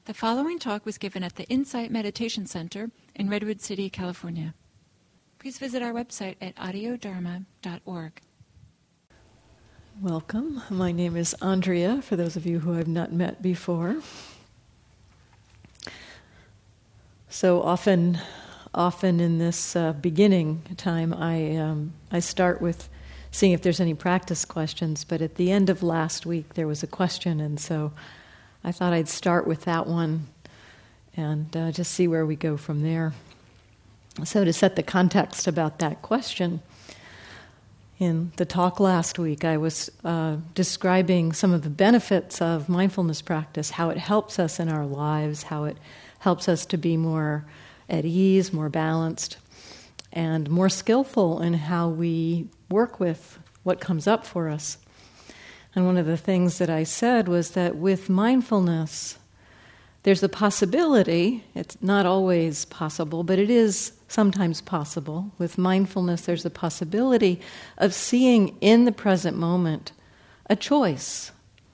The following talk was given at the Insight Meditation Center in Redwood City, California. Please visit our website at audiodharma.org. Welcome. My name is Andrea, for those of you who I've not met before. So often in this beginning time, I start with seeing if there's any practice questions, but at the end of last week there was a question, and so I thought I'd start with that one and just see where we go from there. So to set the context about that question, in the talk last week I was describing some of the benefits of mindfulness practice, how it helps us in our lives, how it helps us to be more at ease, more balanced, and more skillful in how we work with what comes up for us. And one of the things that I said was that with mindfulness, there's a possibility, it's not always possible, but it is sometimes possible. With mindfulness, there's a possibility of seeing in the present moment a choice.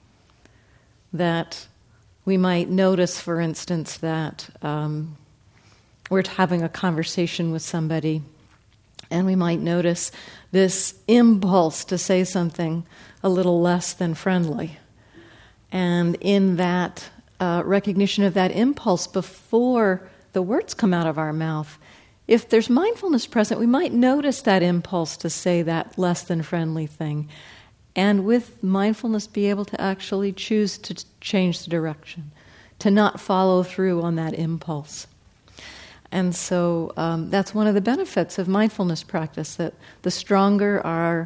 That we might notice, for instance, that we're having a conversation with somebody, and we might notice this impulse to say something a little less than friendly. And in that recognition of that impulse before the words come out of our mouth, if there's mindfulness present, we might notice that impulse to say that less than friendly thing. And with mindfulness, be able to actually choose to change the direction, to not follow through on that impulse. And so that's one of the benefits of mindfulness practice, that the stronger our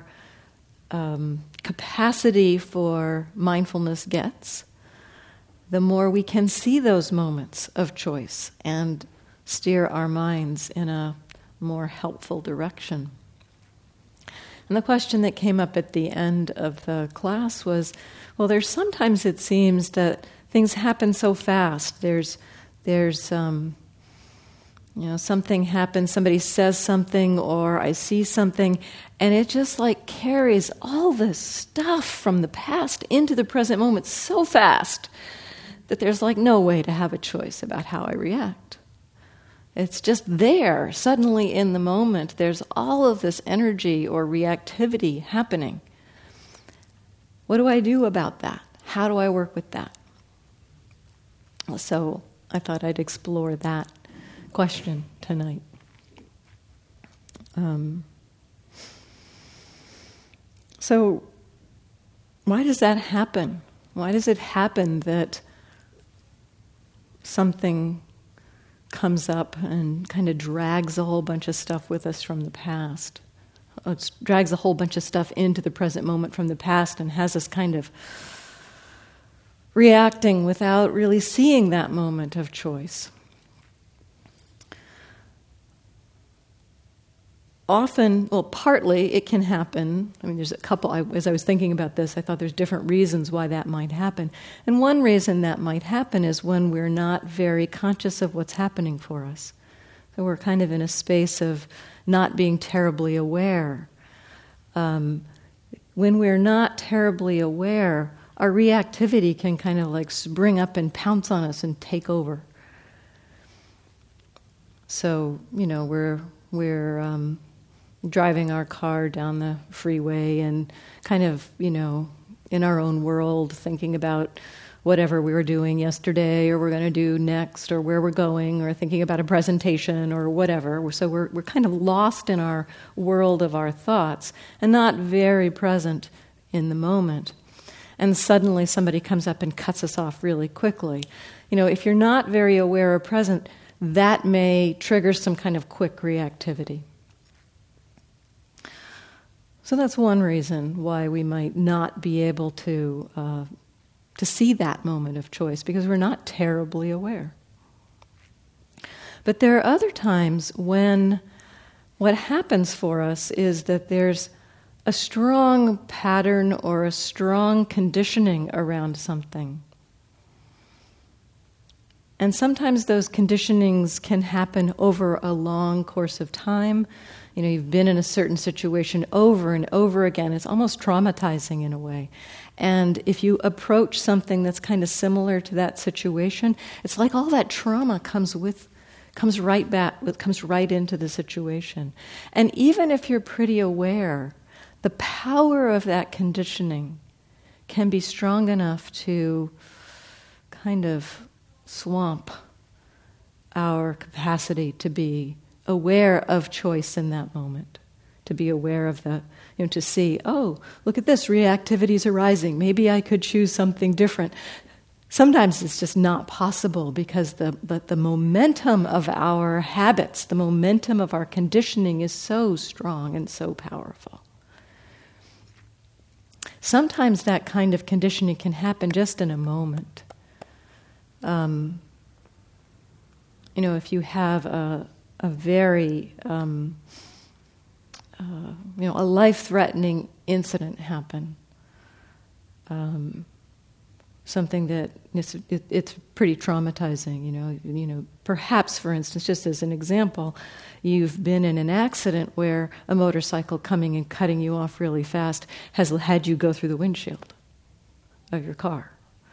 capacity for mindfulness gets, the more we can see those moments of choice and steer our minds in a more helpful direction. And the question that came up at the end of the class was, well, there's sometimes it seems that things happen so fast. There's something happens, somebody says something, or I see something, and it just like carries all this stuff from the past into the present moment so fast that there's like no way to have a choice about how I react. It's just there, suddenly in the moment, there's all of this energy or reactivity happening. What do I do about that? How do I work with that? So I thought I'd explore that question tonight. So why does that happen? Why does it happen that something comes up and kind of drags a whole bunch of stuff with us from the past? It drags a whole bunch of stuff into the present moment from the past and has us kind of reacting without really seeing that moment of choice. Often, well, partly it can happen. I mean, there's a couple, as I was thinking about this, I thought there's different reasons why that might happen. And one reason that might happen is when we're not very conscious of what's happening for us. So we're kind of in a space of not being terribly aware. When we're not terribly aware, our reactivity can kind of like spring up and pounce on us and take over. So, we're driving our car down the freeway and kind of, in our own world, thinking about whatever we were doing yesterday or we're going to do next or where we're going or thinking about a presentation or whatever. So we're kind of lost in our world of our thoughts and not very present in the moment. And suddenly somebody comes up and cuts us off really quickly. If you're not very aware or present, that may trigger some kind of quick reactivity. So that's one reason why we might not be able to see that moment of choice, because we're not terribly aware. But there are other times when what happens for us is that there's a strong pattern or a strong conditioning around something. And sometimes those conditionings can happen over a long course of time. You know, you've been in a certain situation over and over again. It's almost traumatizing in a way. And if you approach something that's kind of similar to that situation, it's like all that trauma comes right into the situation. And even if you're pretty aware, the power of that conditioning can be strong enough to kind of swamp our capacity to be aware of choice in that moment, to be aware of to see, oh, look at this, reactivity is arising. Maybe I could choose something different. Sometimes it's just not possible because the momentum of our habits, the momentum of our conditioning is so strong and so powerful. Sometimes that kind of conditioning can happen just in a moment. If you have a very, a life-threatening incident happen, something that it's pretty traumatizing. Perhaps, for instance, just as an example, you've been in an accident where a motorcycle coming and cutting you off really fast has had you go through the windshield of your car.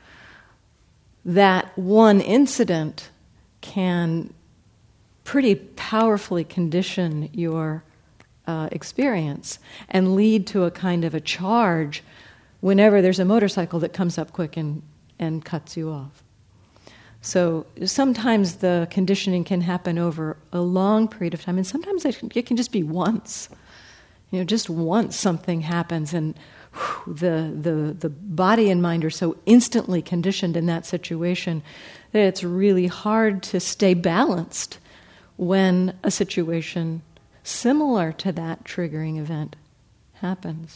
That one incident can pretty powerfully condition your experience and lead to a kind of a charge whenever there's a motorcycle that comes up quick and cuts you off. So sometimes the conditioning can happen over a long period of time, and sometimes it can just be once. Just once something happens, and the body and mind are so instantly conditioned in that situation that it's really hard to stay balanced when a situation similar to that triggering event happens.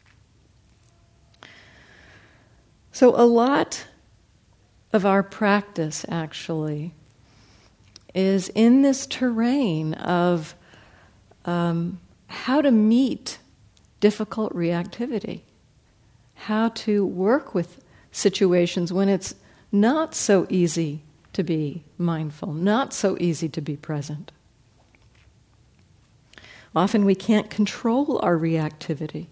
So a lot of our practice actually is in this terrain of how to meet difficult reactivity, how to work with situations when it's not so easy to be mindful, not so easy to be present. Often we can't control our reactivity,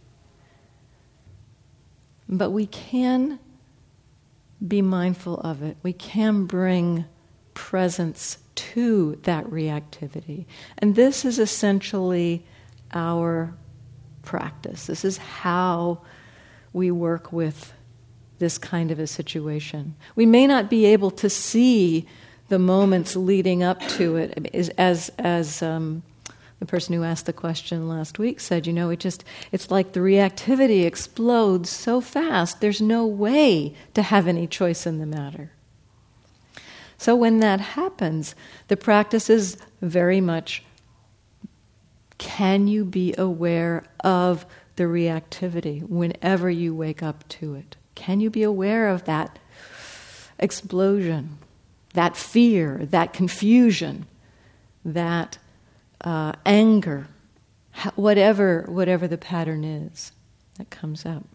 but we can be mindful of it. We can bring presence to that reactivity. And this is essentially our practice. This is how we work with this kind of a situation. We may not be able to see the moments leading up to it, as the person who asked the question last week said, it's like the reactivity explodes so fast, there's no way to have any choice in the matter. So when that happens, the practice is very much, can you be aware of the reactivity whenever you wake up to it? Can you be aware of that explosion, that fear, that confusion, that anger, whatever the pattern is that comes up?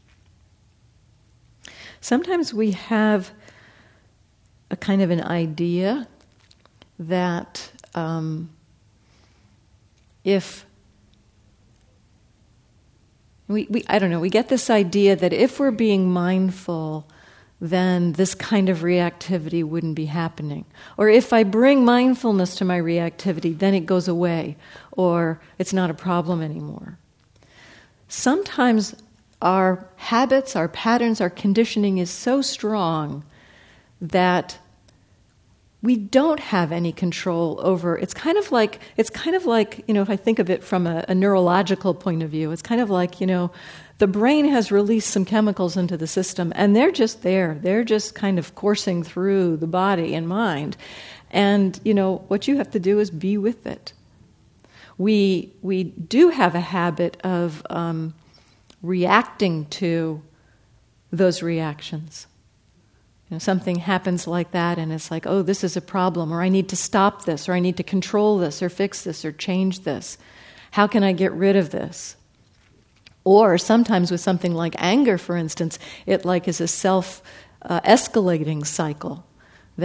Sometimes we have a kind of an idea that if we get this idea that if we're being mindful, then this kind of reactivity wouldn't be happening. Or if I bring mindfulness to my reactivity, then it goes away, or it's not a problem anymore. Sometimes our habits, our patterns, our conditioning is so strong that we don't have any control over. It's kind of like if I think of it from a neurological point of view, it's kind of like the brain has released some chemicals into the system, and they're just there. They're just kind of coursing through the body and mind, and what you have to do is be with it. We do have a habit of reacting to those reactions. Something happens like that, and it's like, oh, this is a problem, or I need to stop this, or I need to control this, or fix this, or change this. How can I get rid of this? Or sometimes with something like anger, for instance, it is a self-escalating cycle that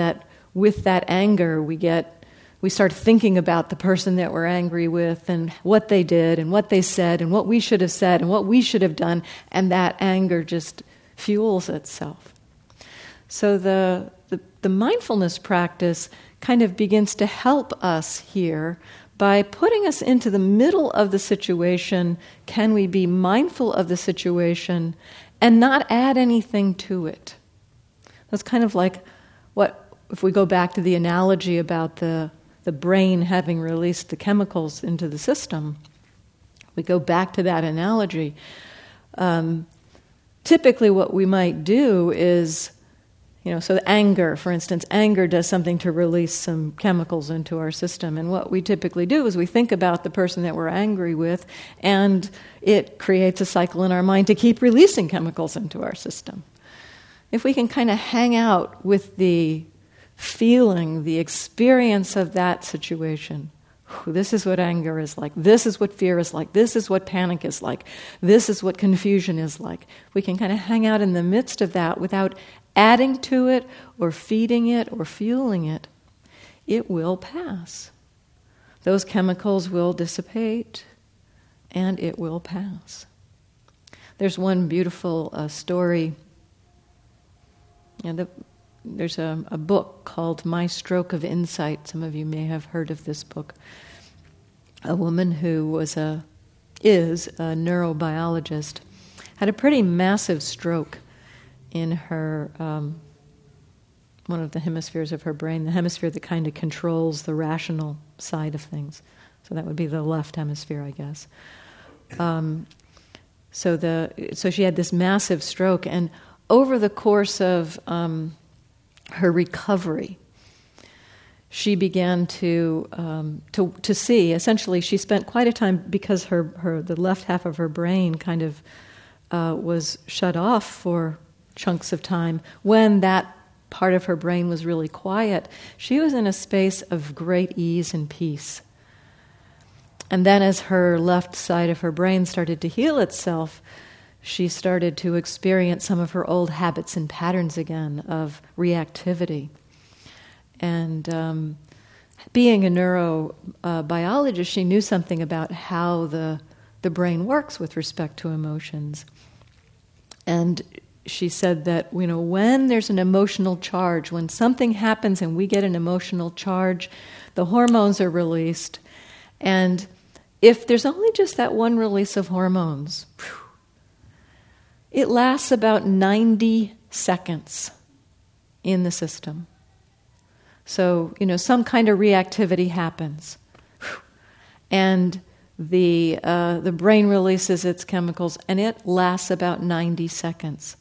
with that anger, we start thinking about the person that we're angry with and what they did and what they said and what we should have said and what we should have done, and that anger just fuels itself. So the mindfulness practice kind of begins to help us here by putting us into the middle of the situation. Can we be mindful of the situation and not add anything to it? That's kind of like what, if we go back to the analogy about the brain having released the chemicals into the system, we go back to that analogy. Typically what we might do is, so anger, for instance, anger does something to release some chemicals into our system. And what we typically do is we think about the person that we're angry with, and it creates a cycle in our mind to keep releasing chemicals into our system. If we can kind of hang out with the feeling, the experience of that situation, this is what anger is like, this is what fear is like, this is what panic is like, this is what confusion is like. We can kind of hang out in the midst of that without adding to it or feeding it or fueling it. It will pass. Those chemicals will dissipate and it will pass. There's one beautiful story. There's a book called My Stroke of Insight. Some of you may have heard of this book. A woman who is a neurobiologist had a pretty massive stroke in her one of the hemispheres of her brain, the hemisphere that kind of controls the rational side of things. So that would be the left hemisphere, I guess. So she had this massive stroke, and over the course of her recovery, she began to see. Essentially, she spent quite a time, because the left half of her brain kind of was shut off for chunks of time. When that part of her brain was really quiet, she was in a space of great ease and peace. And then, as her left side of her brain started to heal itself, she started to experience some of her old habits and patterns again of reactivity. And being a neurobiologist, she knew something about how the brain works with respect to emotions. And she said that, when there's an emotional charge, when something happens and we get an emotional charge, the hormones are released. And if there's only just that one release of hormones, it lasts about 90 seconds in the system. So, some kind of reactivity happens. And the brain releases its chemicals, and it lasts about 90 seconds.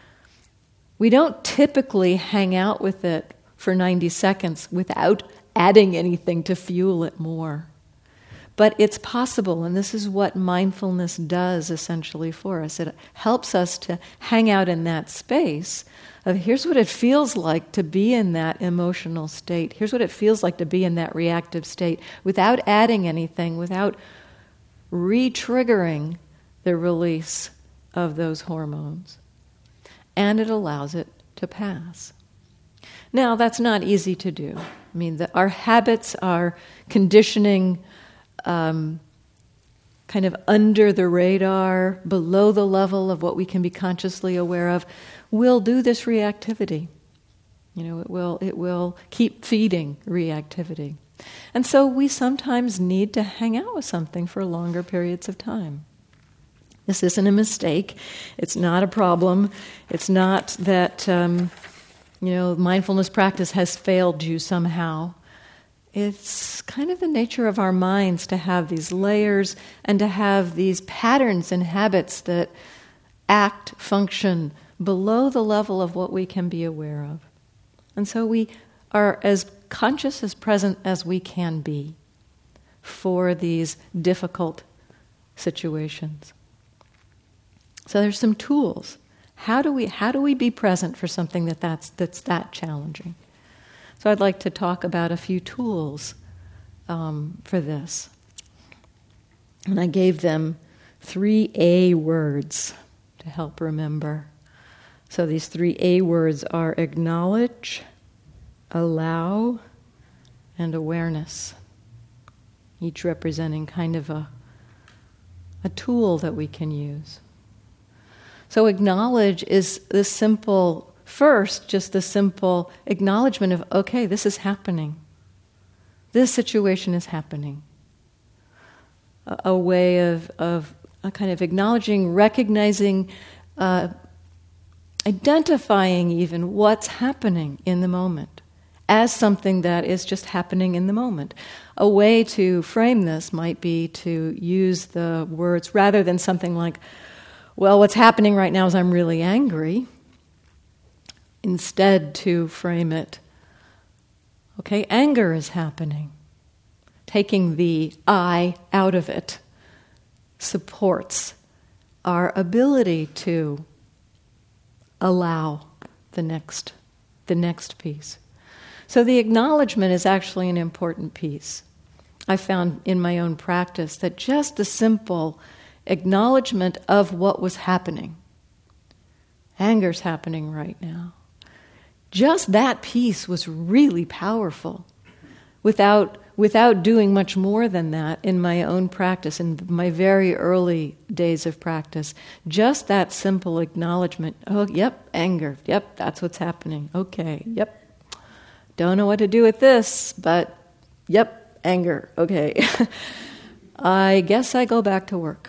We don't typically hang out with it for 90 seconds without adding anything to fuel it more. But it's possible, and this is what mindfulness does essentially for us. It helps us to hang out in that space of, here's what it feels like to be in that emotional state. Here's what it feels like to be in that reactive state without adding anything, without re-triggering the release of those hormones. And it allows it to pass. Now, that's not easy to do. I mean, our habits, our conditioning, kind of under the radar, below the level of what we can be consciously aware of, will do this reactivity. It will keep feeding reactivity. And so we sometimes need to hang out with something for longer periods of time. This isn't a mistake. It's not a problem. It's not that, mindfulness practice has failed you somehow. It's kind of the nature of our minds to have these layers and to have these patterns and habits that act, function below the level of what we can be aware of. And so we are as conscious, as present as we can be for these difficult situations. So there's some tools. How do we be present for something that's that challenging? So I'd like to talk about a few tools for this. And I gave them 3 A words to help remember. So these 3 A words are acknowledge, allow, and awareness, each representing kind of a tool that we can use. So acknowledge is the simple, first, just the simple acknowledgement of, okay, this is happening. This situation is happening. A way of a kind of acknowledging, recognizing, identifying even what's happening in the moment as something that is just happening in the moment. A way to frame this might be to use the words, rather than something like, well, what's happening right now is I'm really angry, instead to frame it, okay, anger is happening. Taking the I out of it supports our ability to allow the next piece. So the acknowledgement is actually an important piece. I found in my own practice that just the simple acknowledgement of what was happening, anger's happening right now, just that piece was really powerful. Without doing much more than that in my own practice, in my very early days of practice, just that simple acknowledgement, oh, yep, anger, yep, that's what's happening, okay, yep. Don't know what to do with this, but yep, anger, okay. I guess I go back to work.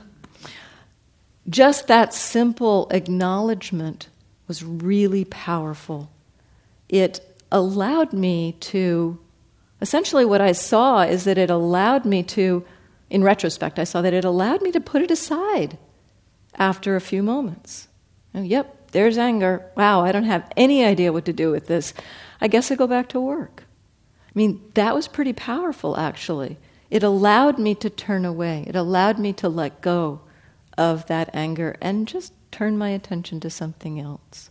Just that simple acknowledgement was really powerful. It allowed me to, essentially what I saw is that it allowed me to, in retrospect, I saw that it allowed me to put it aside after a few moments. And, yep, there's anger. Wow, I don't have any idea what to do with this. I guess I go back to work. I mean, that was pretty powerful, actually. It allowed me to turn away. It allowed me to let go of that anger and just turn my attention to something else.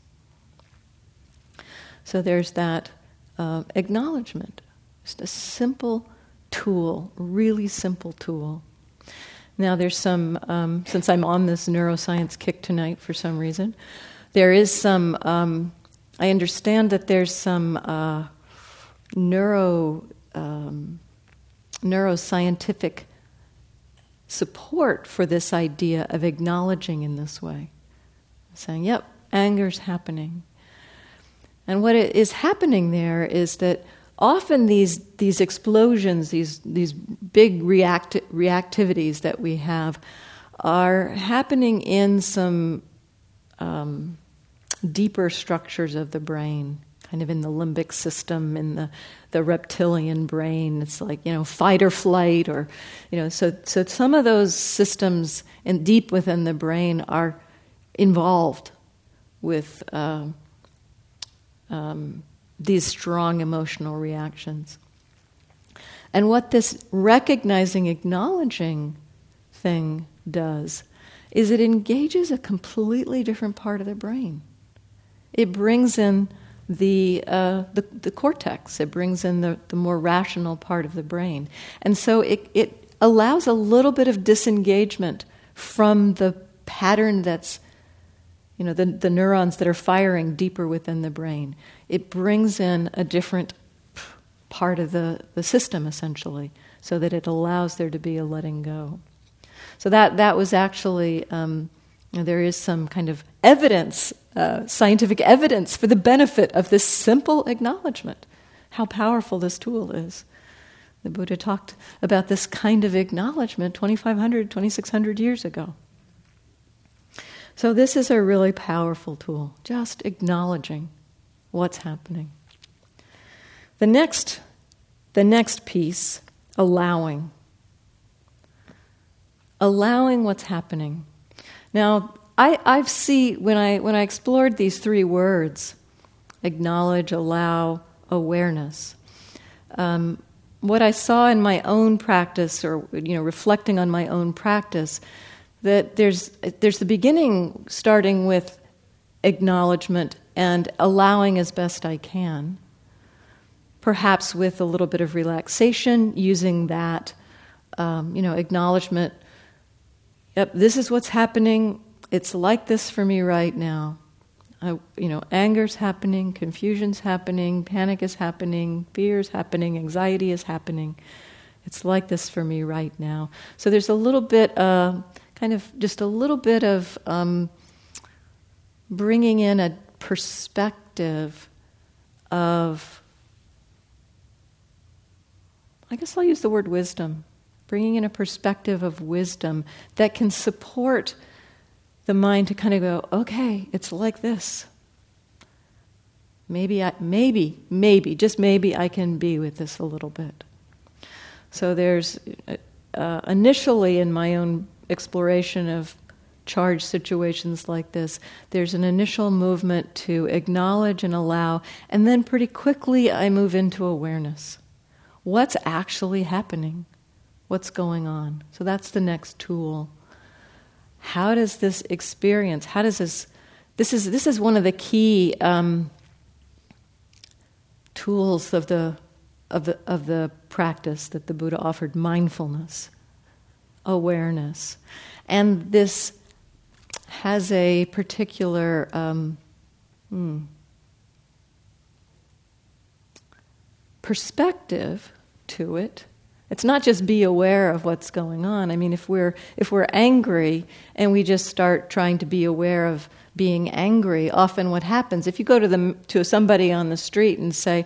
So there's that acknowledgement. Just a simple tool, really simple tool. Now there's some, since I'm on this neuroscience kick tonight for some reason, there is some, I understand that there's some neuroscientific support for this idea of acknowledging in this way. Saying, yep, anger's happening. And what is happening there is that often these explosions, these big reactivities that we have, are happening in some deeper structures of the brain, kind of in the limbic system, in the reptilian brain. It's like, fight or flight, or, so some of those systems deep within the brain are involved with these strong emotional reactions. And what this recognizing, acknowledging thing does is it engages a completely different part of the brain. It brings in the cortex. It brings in the more rational part of the brain. And so it allows a little bit of disengagement from the pattern that's, the neurons that are firing deeper within the brain. It brings in a different part of the system, essentially, so that it allows there to be a letting go. So that was actually, there is some kind of evidence, scientific evidence for the benefit of this simple acknowledgement, how powerful this tool is. The Buddha talked about this kind of acknowledgement 2,500, 2,600 years ago. So this is a really powerful tool, just acknowledging what's happening. The next piece, allowing. Allowing what's happening. Now, I see when I explored these three words, acknowledge, allow, awareness. What I saw in my own practice, or reflecting on my own practice, that there's the beginning, starting with acknowledgement and allowing as best I can, perhaps with a little bit of relaxation, using that acknowledgement. Yep, this is what's happening. It's like this for me right now. Anger's happening, confusion's happening, panic is happening, fear's happening, anxiety is happening. It's like this for me right now. So there's a little bit, just a little bit of bringing in a perspective of, I guess I'll use the word wisdom, bringing in a perspective of wisdom that can support the mind to kind of go, okay, it's like this. Maybe, just maybe I can be with this a little bit. So there's, initially in my own exploration of charged situations like this, there's an initial movement to acknowledge and allow, and then pretty quickly I move into awareness. What's actually happening? What's going on? So that's the next tool. How does this experience, this is one of the key tools of the practice that the Buddha offered, mindfulness, awareness. And this has a particular perspective to it. It's not just be aware of what's going on. I mean, if we're angry and we just start trying to be aware of being angry, often what happens, if you go to somebody on the street and say,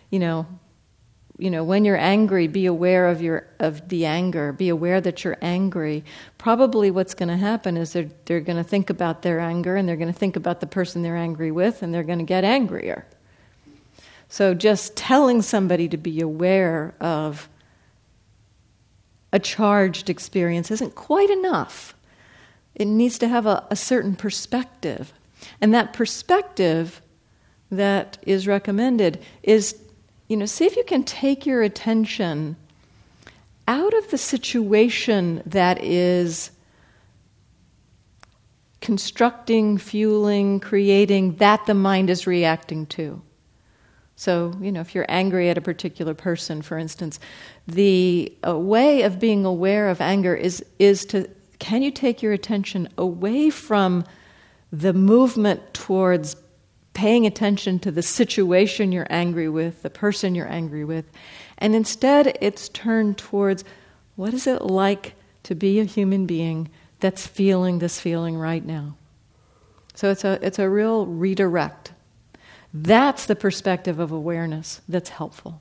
when you're angry, be aware of the anger, be aware that you're angry. Probably what's going to happen is they're going to think about their anger, and they're going to think about the person they're angry with, and they're going to get angrier. So just telling somebody to be aware of a charged experience isn't quite enough. It needs to have a certain perspective. And that perspective that is recommended is, see if you can take your attention out of the situation that is constructing, fueling, creating, that the mind is reacting to. So, if you're angry at a particular person, for instance, the way of being aware of anger is to, can you take your attention away from the movement towards paying attention to the situation you're angry with, the person you're angry with, and instead it's turned towards, what is it like to be a human being that's feeling this feeling right now? So it's a real redirect. That's the perspective of awareness that's helpful.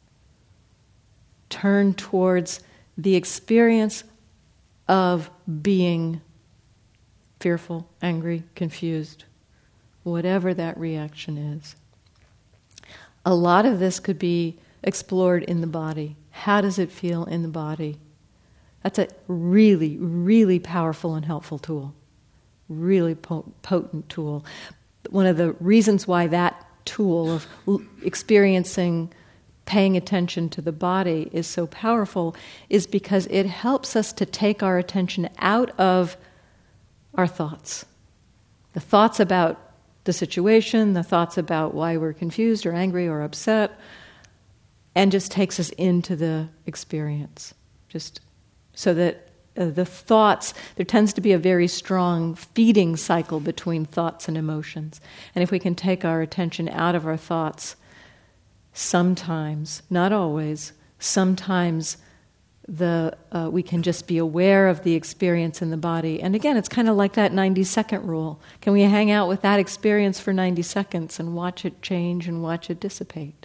Turn towards the experience of being fearful, angry, confused, whatever that reaction is. A lot of this could be explored in the body. How does it feel in the body? That's a really, really powerful and helpful tool. Really potent tool. One of the reasons why that tool of experiencing, paying attention to the body is so powerful is because it helps us to take our attention out of our thoughts. The thoughts about the situation, the thoughts about why we're confused or angry or upset, and just takes us into the experience. Just so that the thoughts, there tends to be a very strong feeding cycle between thoughts and emotions. And if we can take our attention out of our thoughts, sometimes, not always, sometimes we can just be aware of the experience in the body. And again, it's kind of like that 90-second rule. Can we hang out with that experience for 90 seconds and watch it change and watch it dissipate?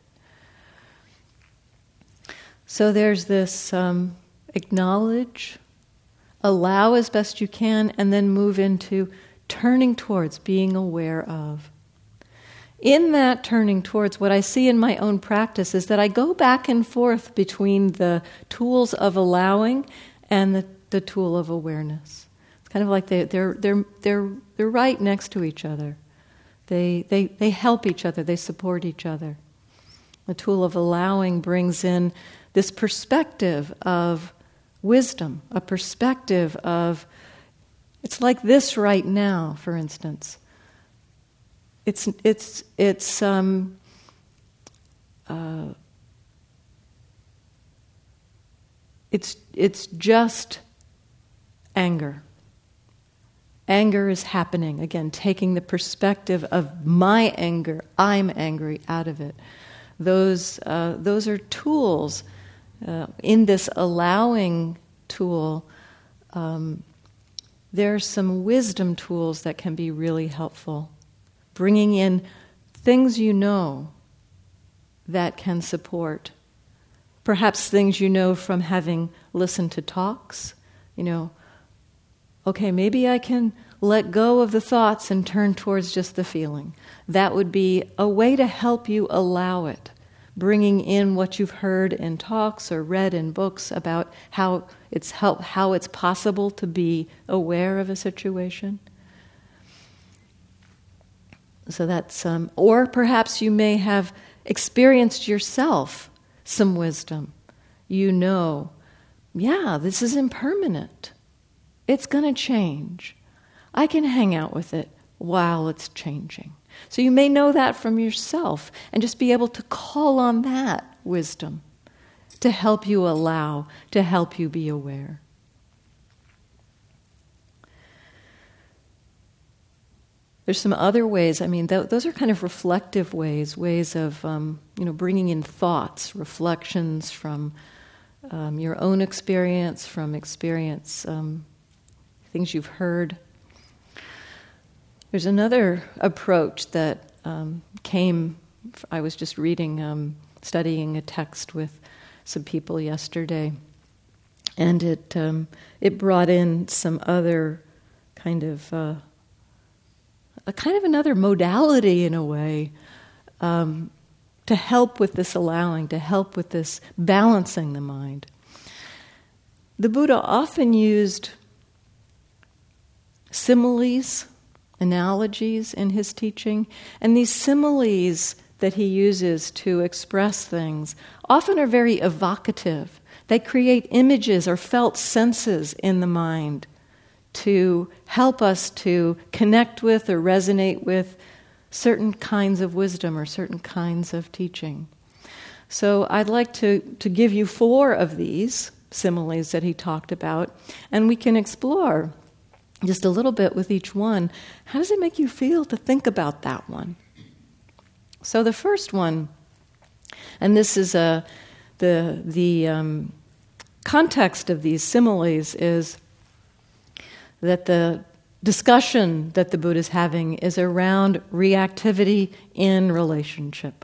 So there's this acknowledge, allow as best you can, and then move into turning towards, being aware of. In that turning towards, what I see in my own practice is that I go back and forth between the tools of allowing and the tool of awareness. It's kind of like they're right next to each other. They help each other. They support each other. The tool of allowing brings in this perspective of wisdom, a perspective of, it's like this right now, for instance. It's just anger. Anger is happening. Again, taking the perspective of my anger, I'm angry, out of it. Those are tools. In this allowing tool, there are some wisdom tools that can be really helpful. Bringing in things you know that can support. Perhaps things you know from having listened to talks. Okay, maybe I can let go of the thoughts and turn towards just the feeling. That would be a way to help you allow it. Bringing in what you've heard in talks or read in books about how it's possible to be aware of a situation. So that's or perhaps you may have experienced yourself some wisdom. This is impermanent. It's going to change. I can hang out with it while it's changing. So you may know that from yourself and just be able to call on that wisdom to help you allow, to help you be aware. There's some other ways. Those are kind of reflective ways of bringing in thoughts, reflections from your own experience, from experience, things you've heard. There's another approach that I was just reading, studying a text with some people yesterday, and it brought in some other kind of another modality in a way to help with this allowing, to help with this balancing the mind. The Buddha often used similes, analogies in his teaching, and these similes that he uses to express things often are very evocative. They create images or felt senses in the mind to help us to connect with or resonate with certain kinds of wisdom or certain kinds of teaching. So I'd like to give you 4 of these similes that he talked about, and we can explore just a little bit with each one. How does it make you feel to think about that one? So the first one, and this is the context of these similes is that the discussion that the Buddha is having is around reactivity in relationship.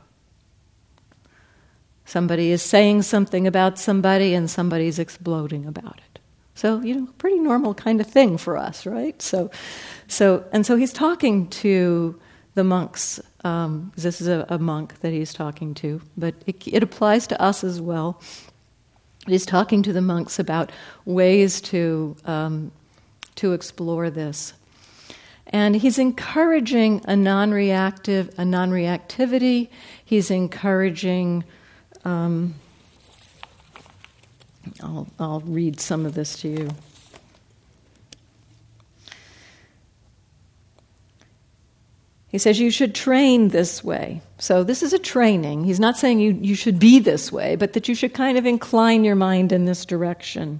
Somebody is saying something about somebody and somebody's exploding about it. So, pretty normal kind of thing for us, right? So he's talking to the monks. This is a monk that he's talking to, but it applies to us as well. He's talking to the monks about ways to explore this. And he's encouraging a non-reactivity. He's encouraging... I'll read some of this to you. He says you should train this way. So this is a training. He's not saying you should be this way, but that you should kind of incline your mind in this direction.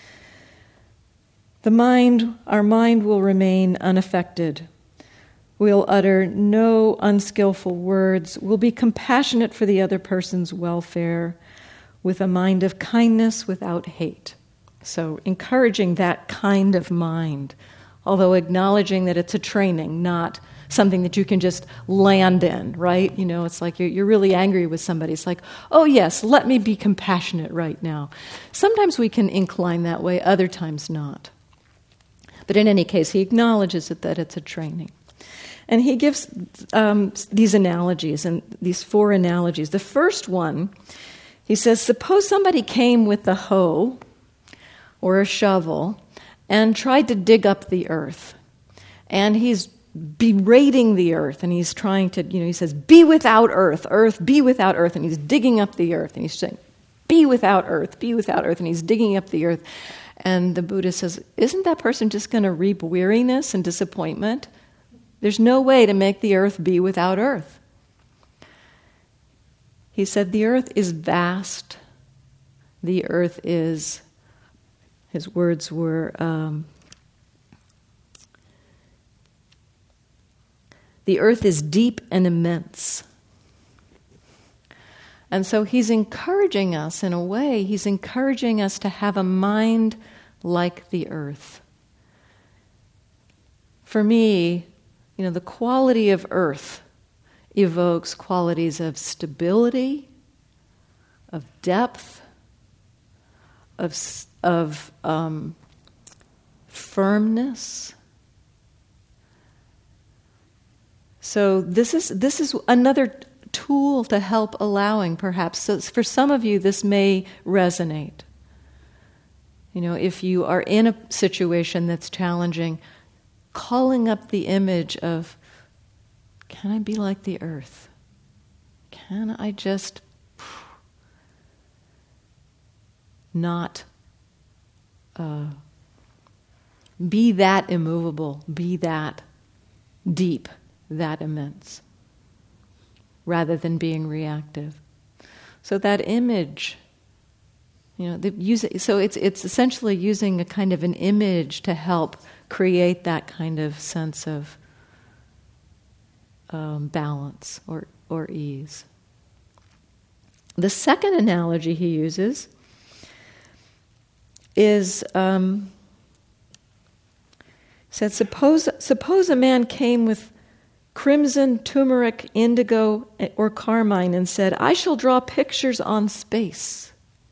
Our mind will remain unaffected. We'll utter no unskillful words. We'll be compassionate for the other person's welfare, with a mind of kindness without hate. So encouraging that kind of mind, although acknowledging that it's a training, not something that you can just land in, right? It's like you're really angry with somebody. It's like, oh yes, let me be compassionate right now. Sometimes we can incline that way, other times not. But in any case, he acknowledges that it's a training. And he gives these analogies, and these 4 analogies. The first one, he says, suppose somebody came with a hoe or a shovel and tried to dig up the earth. And he's berating the earth, and he's trying to, he says, be without earth, be without earth. And he's digging up the earth, and he's saying, be without earth, and he's digging up the earth. And the Buddha says, isn't that person just going to reap weariness and disappointment? There's no way to make the earth be without earth. He said, the earth is vast. The earth is, his words were, The earth is deep and immense. And so he's encouraging us, in a way, he's encouraging us to have a mind like the earth. For me, the quality of earth evokes qualities of stability, of depth, of firmness. So this is another tool to help allowing, perhaps. So for some of you, this may resonate. If you are in a situation that's challenging, calling up the image of, can I be like the earth? Can I just not be that immovable, be that deep, that immense, rather than being reactive? So that image, so it's essentially using a kind of an image to help create that kind of sense of balance or ease. The second analogy he uses is, said, suppose a man came with crimson, turmeric, indigo, or carmine and said, I shall draw pictures on space.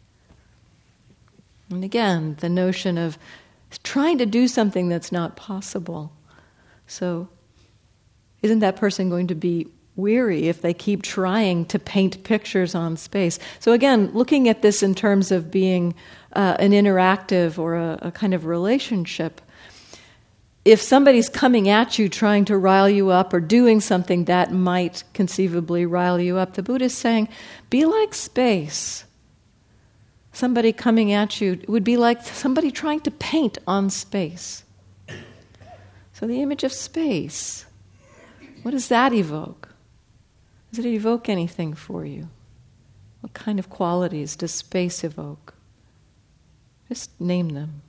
And again, the notion of trying to do something that's not possible. So, isn't that person going to be weary if they keep trying to paint pictures on space? So again, looking at this in terms of being an interactive or a kind of relationship, if somebody's coming at you trying to rile you up or doing something that might conceivably rile you up, the Buddha is saying, be like space. Somebody coming at you would be like somebody trying to paint on space. So the image of space, what does that evoke? Does it evoke anything for you? What kind of qualities does space evoke? Just name them.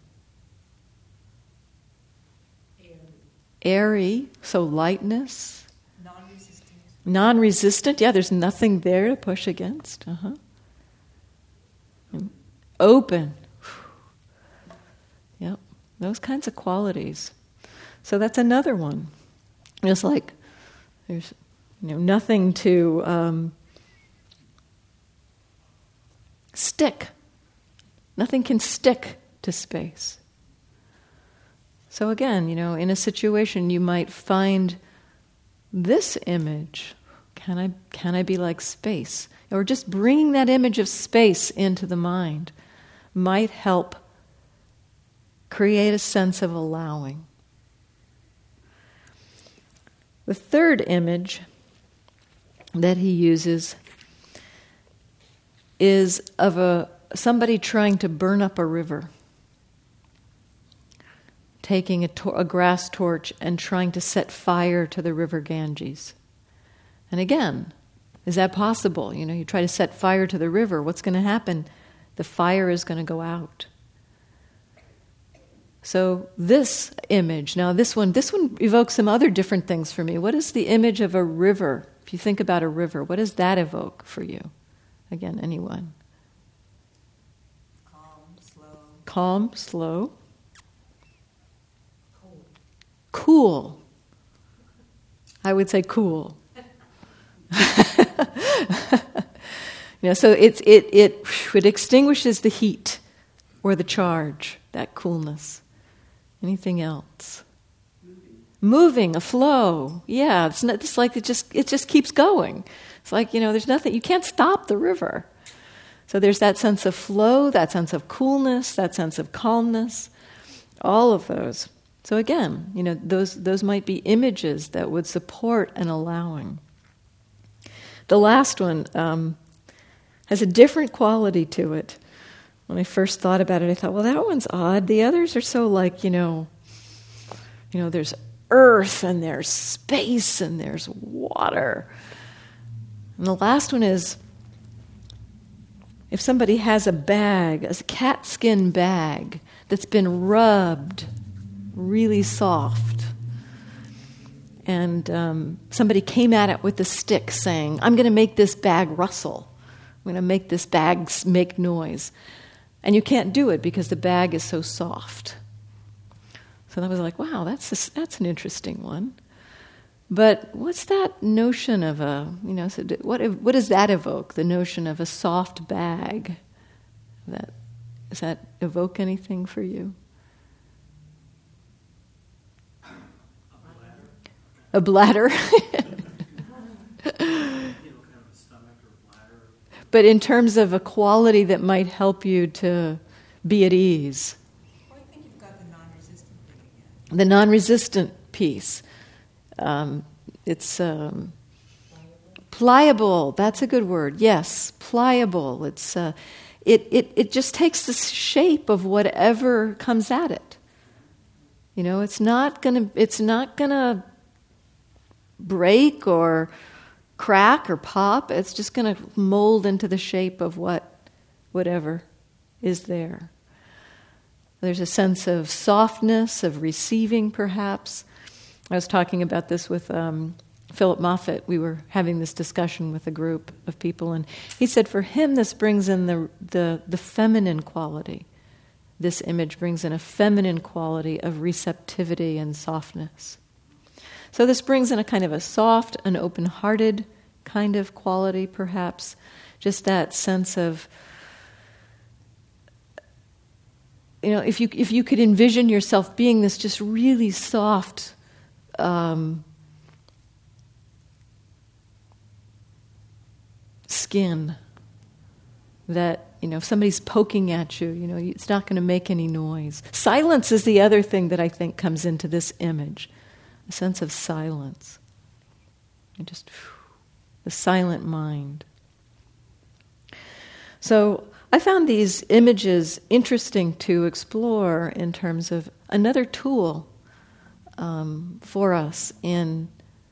Airy, so lightness. Non-resistant, yeah, there's nothing there to push against. Open. Yep, those kinds of qualities. So that's another one. It's like there's nothing to stick. Nothing can stick to space. So again, in a situation you might find this image. Can I be like space? Or just bringing that image of space into the mind might help create a sense of allowing. The third image that he uses is of somebody trying to burn up a river, taking a grass torch and trying to set fire to the river Ganges. And again, is that possible? You try to set fire to the river, what's going to happen? The fire is going to go out. So this image, now this one evokes some other different things for me. What is the image of a river? If you think about a river, what does that evoke for you? Again, anyone? Calm, slow. Cool. I would say cool. So it extinguishes the heat or the charge, that coolness. Anything else? Moving, a flow. Yeah, it's not just like it just keeps going. It's like, there's nothing, you can't stop the river. So there's that sense of flow, that sense of coolness, that sense of calmness, all of those. So again, those might be images that would support an allowing. The last one has a different quality to it. When I first thought about it, I thought, well, that one's odd. The others are so like, there's earth and there's space and there's water. And the last one is, if somebody has a bag, a cat skin bag that's been rubbed really soft, and somebody came at it with a stick saying, I'm going to make this bag rustle. I'm going to make this bag make noise. And you can't do it because the bag is so soft. So I was like, wow, that's an interesting one. But what's that notion of so what does that evoke, the notion of a soft bag? Does that evoke anything for you? A bladder? But in terms of a quality that might help you to be at ease. Well, I think you've got the non-resistant thing again. The non-resistant piece. It's pliable. That's a good word. Yes, pliable. It's it just takes the shape of whatever comes at it. It's not gonna break or crack or pop. It's just going to mold into the shape of whatever is there. There's a sense of softness, of receiving, perhaps. I was talking about this with Philip Moffat. We were having this discussion with a group of people, and he said for him this brings in the feminine quality. This image brings in a feminine quality of receptivity and softness. So this brings in a kind of a soft, an open-hearted kind of quality, perhaps. Just that sense of, if you could envision yourself being this just really soft, skin that, if somebody's poking at you, it's not going to make any noise. Silence is the other thing that I think comes into this image. A sense of silence. And just the silent mind. So I found these images interesting to explore in terms of another tool for us in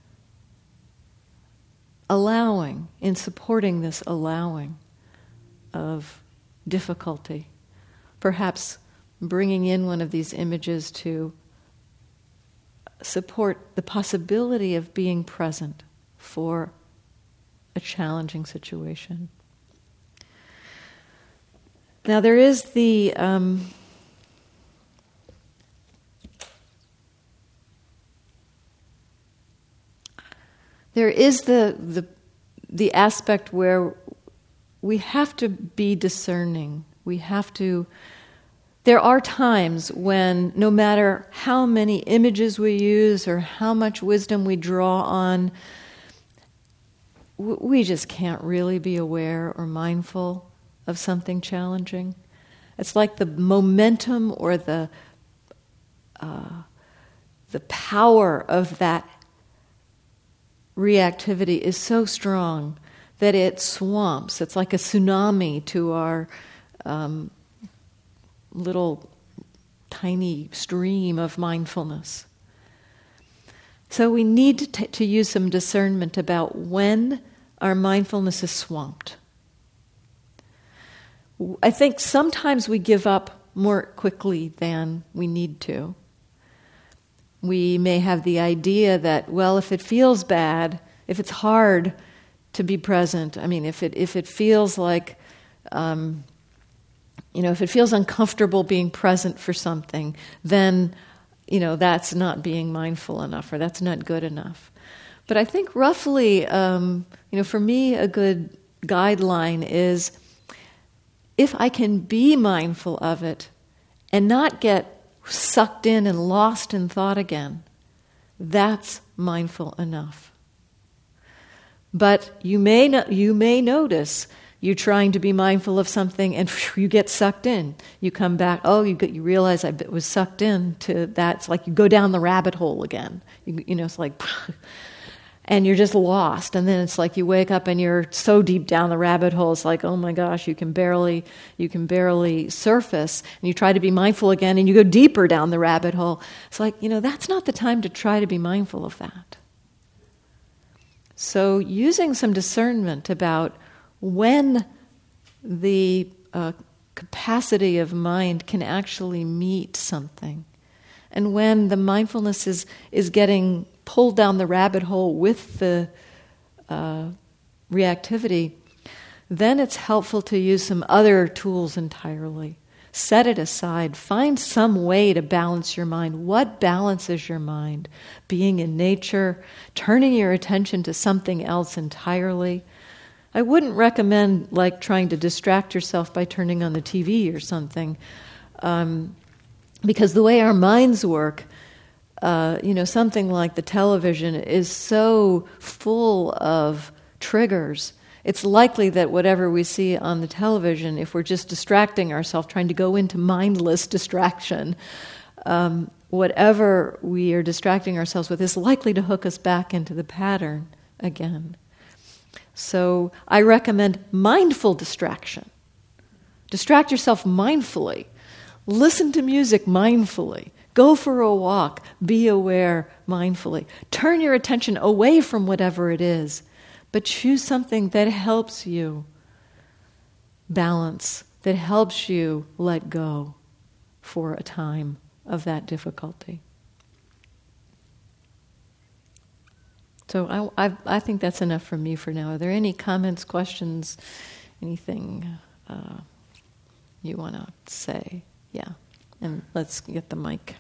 allowing, in supporting this allowing of difficulty. Perhaps bringing in one of these images to support the possibility of being present for a challenging situation. Now there is the aspect where we have to be discerning. There are times when no matter how many images we use or how much wisdom we draw on, we just can't really be aware or mindful of something challenging. It's like the momentum or the power of that reactivity is so strong that it swamps. It's like a tsunami to our little tiny stream of mindfulness. So we need to use some discernment about when our mindfulness is swamped. I think sometimes we give up more quickly than we need to. We may have the idea that, well, if it feels bad, if it's hard to be present, if it feels like, if it feels uncomfortable being present for something, then, that's not being mindful enough, or that's not good enough. But I think roughly, for me, a good guideline is if I can be mindful of it and not get sucked in and lost in thought again, that's mindful enough. But you may notice you're trying to be mindful of something and you get sucked in. You come back, you realize I was sucked in to that. It's like you go down the rabbit hole again. It's like, and you're just lost. And then it's like you wake up and you're so deep down the rabbit hole, it's like, oh my gosh, you can barely surface. And you try to be mindful again and you go deeper down the rabbit hole. It's like, that's not the time to try to be mindful of that. So using some discernment about when the capacity of mind can actually meet something, and when the mindfulness is getting pulled down the rabbit hole with the reactivity, then it's helpful to use some other tools entirely. Set it aside. Find some way to balance your mind. What balances your mind? Being in nature, turning your attention to something else entirely. I wouldn't recommend like trying to distract yourself by turning on the TV or something, because the way our minds work, something like the television is so full of triggers. It's likely that whatever we see on the television, if we're just distracting ourselves, trying to go into mindless distraction, whatever we are distracting ourselves with is likely to hook us back into the pattern again. So I recommend mindful distraction. Distract yourself mindfully. Listen to music mindfully. Go for a walk. Be aware mindfully. Turn your attention away from whatever it is, but choose something that helps you balance, that helps you let go for a time of that difficulty. So I think that's enough from me for now. Are there any comments, questions, anything you want to say? Yeah, and let's get the mic.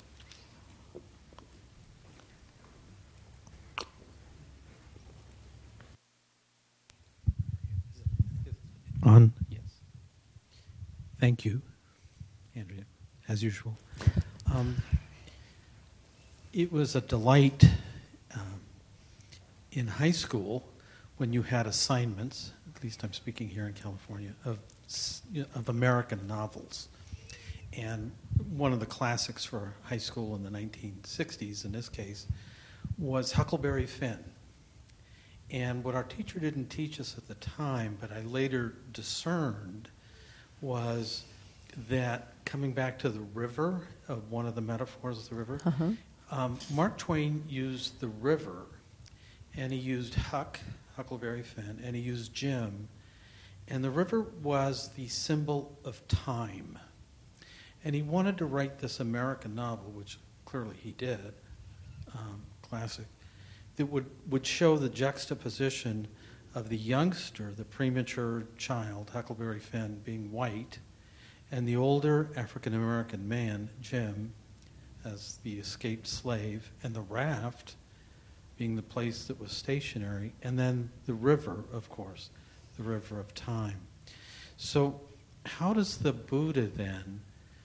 On? Yes. Thank you, Andrea, as usual. It was a delight in high school when you had assignments, at least I'm speaking here in California, of American novels. And one of the classics for high school in the 1960s, in this case, was Huckleberry Finn. And what our teacher didn't teach us at the time, but I later discerned, was that coming back to the river, one of the metaphors of the river, Mark Twain used the river, and he used Huckleberry Finn, and he used Jim, and the river was the symbol of time. And he wanted to write this American novel, which clearly he did, classic, that would show the juxtaposition of the youngster, the premature child, Huckleberry Finn, being white, and the older African-American man, Jim, as the escaped slave, and the raft being the place that was stationary, and then the river, of course, the river of time. So how does the Buddha then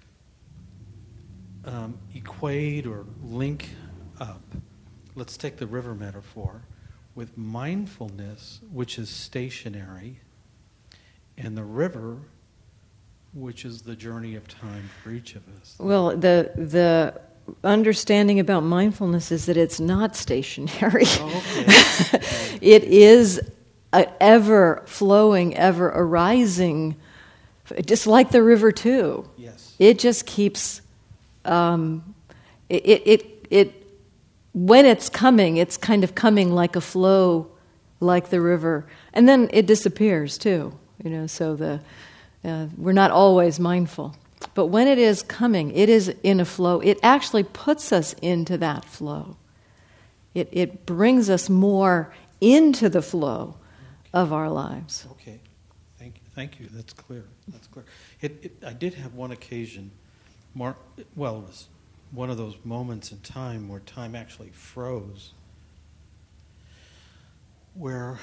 equate or link up, let's take the river metaphor, with mindfulness, which is stationary, and the river, which is the journey of time for each of us? Well, the understanding about mindfulness is that it's not stationary. Oh, okay. It is an ever-flowing, ever-arising, just like the river too. Yes. It just keeps... when it's coming, it's kind of coming like a flow, like the river, and then it disappears too. So we're not always mindful, but when it is coming, it is in a flow. It actually puts us into that flow. It brings us more into the flow of our lives. Okay, thank you. That's clear. I did have one occasion. It was one of those moments in time where time actually froze, where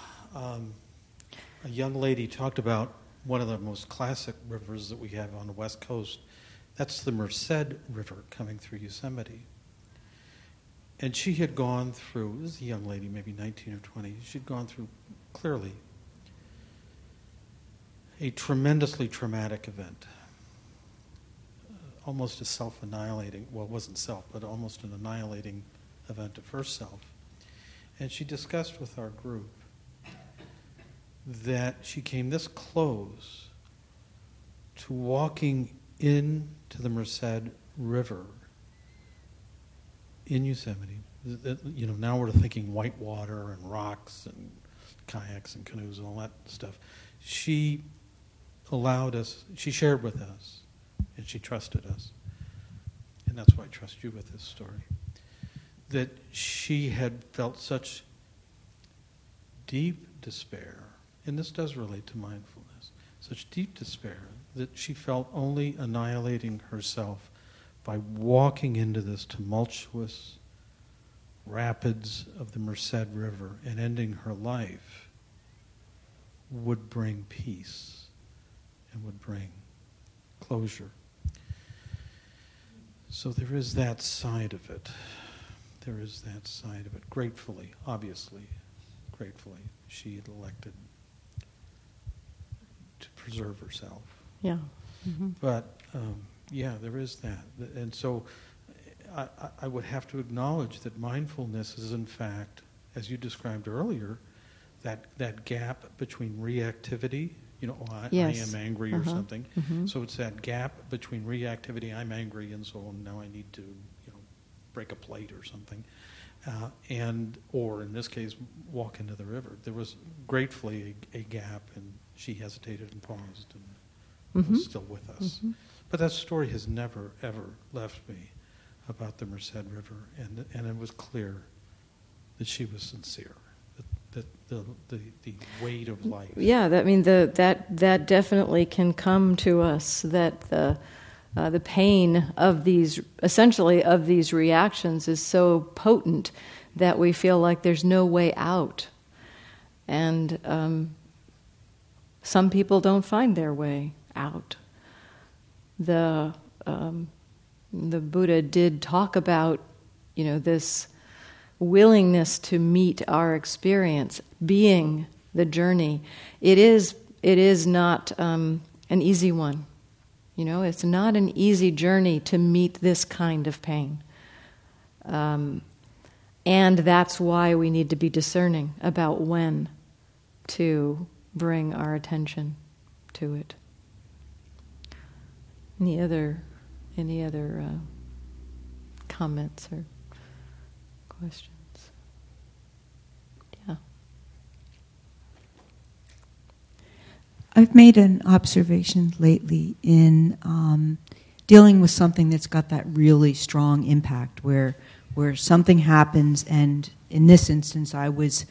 a young lady talked about one of the most classic rivers that we have on the West Coast. That's the Merced River coming through Yosemite. And she had gone through, this is a young lady, maybe 19 or 20, she'd gone through, clearly, a tremendously traumatic event. Almost a self-annihilating, well, it wasn't self, but almost an annihilating event of herself. And she discussed with our group that she came this close to walking into the Merced River in Yosemite. Now we're thinking white water and rocks and kayaks and canoes and all that stuff. She allowed us, she shared with us, and she trusted us. And that's why I trust you with this story. that she had felt such deep despair, and this does relate to mindfulness, such deep despair that she felt only annihilating herself by walking into this tumultuous rapids of the Merced River and ending her life would bring peace and would bring closure. So there is that side of it. There is that side of it. Gratefully, obviously, she had elected to preserve herself. Yeah. Mm-hmm. But, there is that. And so I would have to acknowledge that mindfulness is, in fact, as you described earlier, that gap between reactivity, Yes. I am angry or something. Mm-hmm. So it's that gap between reactivity, I'm angry, and so now I need to, break a plate or something, or in this case, walk into the river. There was gratefully a gap, and she hesitated and paused and was still with us. Mm-hmm. But that story has never, ever left me about the Merced River, and it was clear that she was sincere. That the weight of life. Yeah, that definitely can come to us. That the pain of these reactions is so potent that we feel like there's no way out, and some people don't find their way out. The Buddha did talk about, this willingness to meet our experience being the journey. It is not an easy one. It's not an easy journey to meet this kind of pain. And that's why we need to be discerning about when to bring our attention to it. Any other comments or questions? Yeah. I've made an observation lately in dealing with something that's got that really strong impact, where something happens, and in this instance I was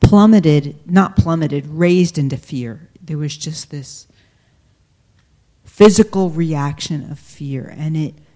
raised into fear. There was just this physical reaction of fear, and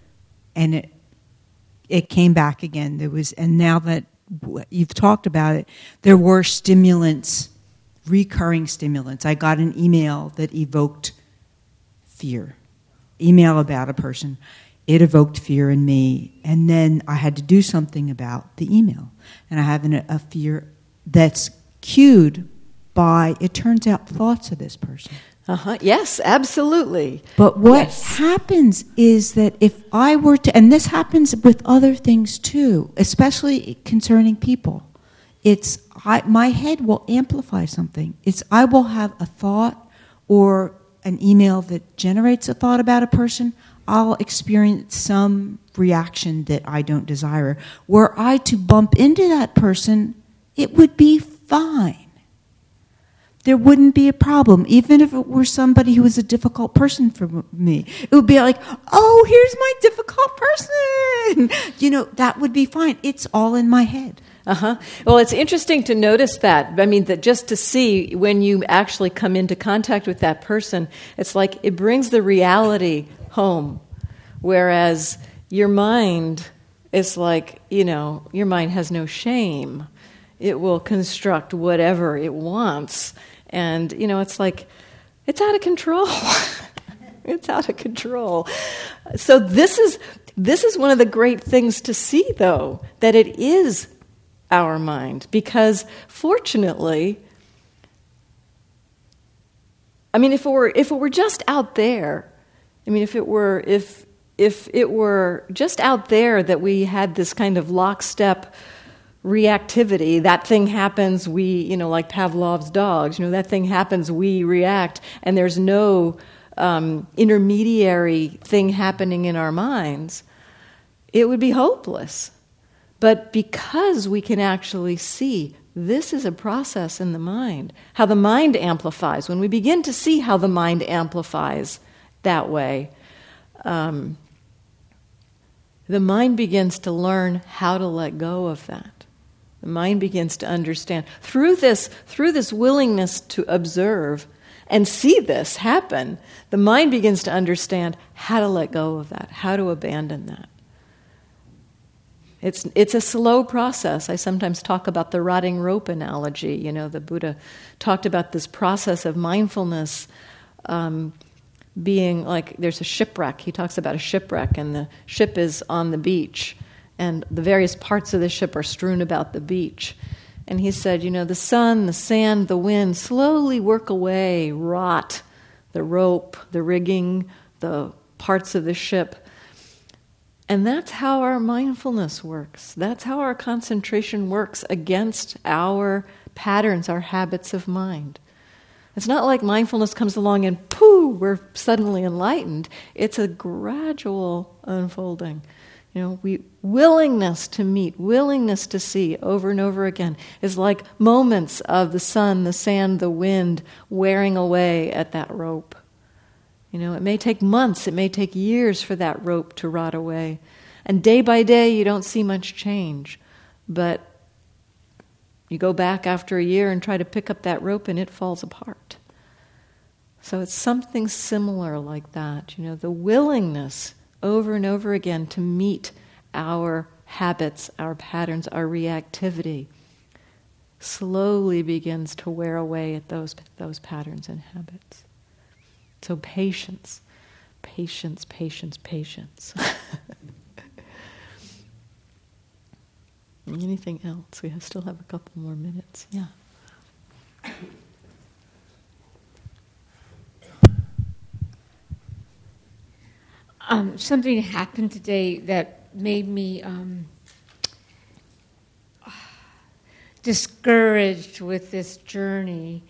it came back again. And now that you've talked about it, there were stimulants, recurring stimulants. I got an email that evoked fear. Email about a person. It evoked fear in me, and then I had to do something about the email. And I have a fear that's cued by, it turns out, thoughts of this person. Yes, absolutely. But what happens is that if I were to, and this happens with other things too, especially concerning people, my head will amplify something. I will have a thought or an email that generates a thought about a person. I'll experience some reaction that I don't desire. Were I to bump into that person, it would be fine. There wouldn't be a problem, even if it were somebody who was a difficult person for me. It would be like, oh, here's my difficult person. That would be fine. It's all in my head. Well, it's interesting to notice that. That just to see when you actually come into contact with that person, it's like it brings the reality home. Whereas your mind is like, your mind has no shame. It will construct whatever it wants. And, it's like, it's out of control. It's out of control. So this is one of the great things to see, though, that it is our mind. Because, fortunately, if it were just out there, if it were just out there that we had this kind of lockstep reactivity, that thing happens, we, like Pavlov's dogs, that thing happens, we react, and there's no intermediary thing happening in our minds, it would be hopeless. But because we can actually see this is a process in the mind, how the mind amplifies, when we begin to see how the mind amplifies that way, the mind begins to learn how to let go of that. The mind begins to understand through this willingness to observe and see this happen. The mind begins to understand how to let go of that, how to abandon that. It's a slow process. I sometimes talk about the rotting rope analogy. You know, the Buddha talked about this process of mindfulness being like there's a shipwreck. He talks about a shipwreck, and the ship is on the beach, and the various parts of the ship are strewn about the beach. And he said, you know, the sun, the sand, the wind slowly work away, rot the rope, the rigging, the parts of the ship. And that's how our mindfulness works. That's how our concentration works against our patterns, our habits of mind. It's not like mindfulness comes along and pooh, we're suddenly enlightened. It's a gradual unfolding. You know, willingness to meet, willingness to see over and over again is like moments of the sun, the sand, the wind wearing away at that rope. You know, it may take months, it may take years for that rope to rot away. And day by day, you don't see much change. But you go back after a year and try to pick up that rope and it falls apart. So it's something similar like that. You know, the willingness over and over again to meet our habits, our patterns, our reactivity slowly begins to wear away at those patterns and habits. So patience, patience, patience, patience. Anything else? We still have a couple more minutes. Yeah. Something happened today that made me discouraged with this journey.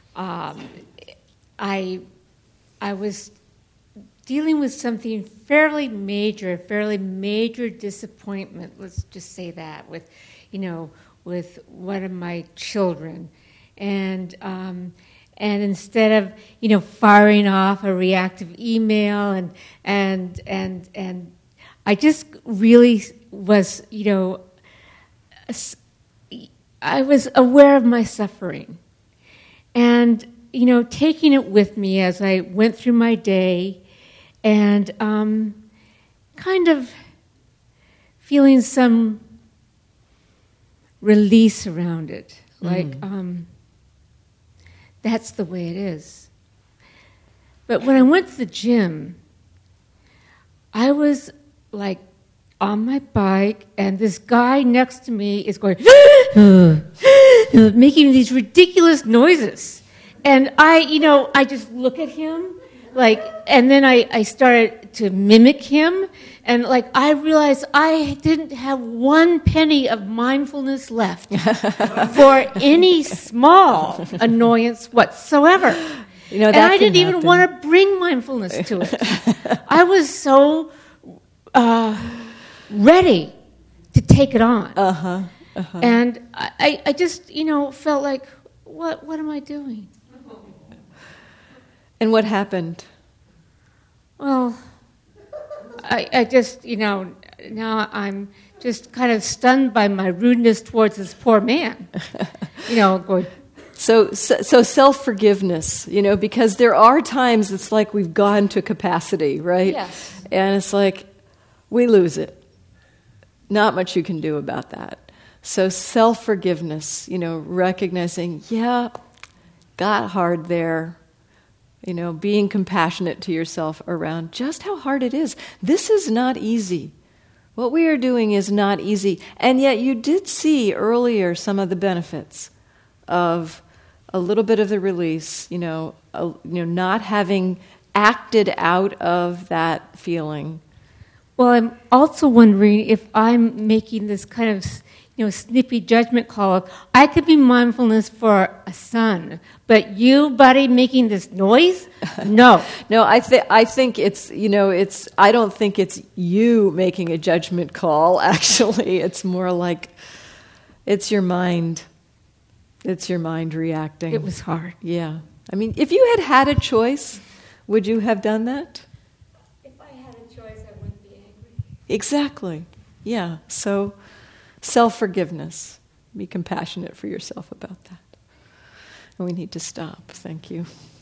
I was dealing with something fairly major disappointment. Let's just say that with one of my children, and instead of firing off a reactive email and I just really was I was aware of my suffering and taking it with me as I went through my day and kind of feeling some release around it, like that's the way it is. But when I went to the gym, I was like on my bike, and this guy next to me is going, making these ridiculous noises. And I just look at him, and then I started to mimic him, and I realized I didn't have one penny of mindfulness left for any small annoyance whatsoever. And I didn't even want to bring mindfulness to it. I was so ready to take it on. And I just, felt like, what am I doing? And what happened? Well, I just, now I'm just kind of stunned by my rudeness towards this poor man. Going. So self-forgiveness, because there are times it's like we've gone to capacity, right? Yes. And it's like we lose it. Not much you can do about that. So self-forgiveness, recognizing, got hard there. Being compassionate to yourself around just how hard it is. This is not easy. What we are doing is not easy. And yet you did see earlier some of the benefits of a little bit of the release, not having acted out of that feeling. Well, I'm also wondering if I'm making this kind of snippy judgment call of, I could be mindfulness for a son, but you, buddy, making this noise? No. No, I think it's, I don't think it's you making a judgment call, actually. It's more like it's your mind. It's your mind reacting. It was hard. Yeah. I mean, if you had a choice, would you have done that? If I had a choice, I wouldn't be angry. Exactly. Yeah. So self-forgiveness. Be compassionate for yourself about that. And we need to stop. Thank you.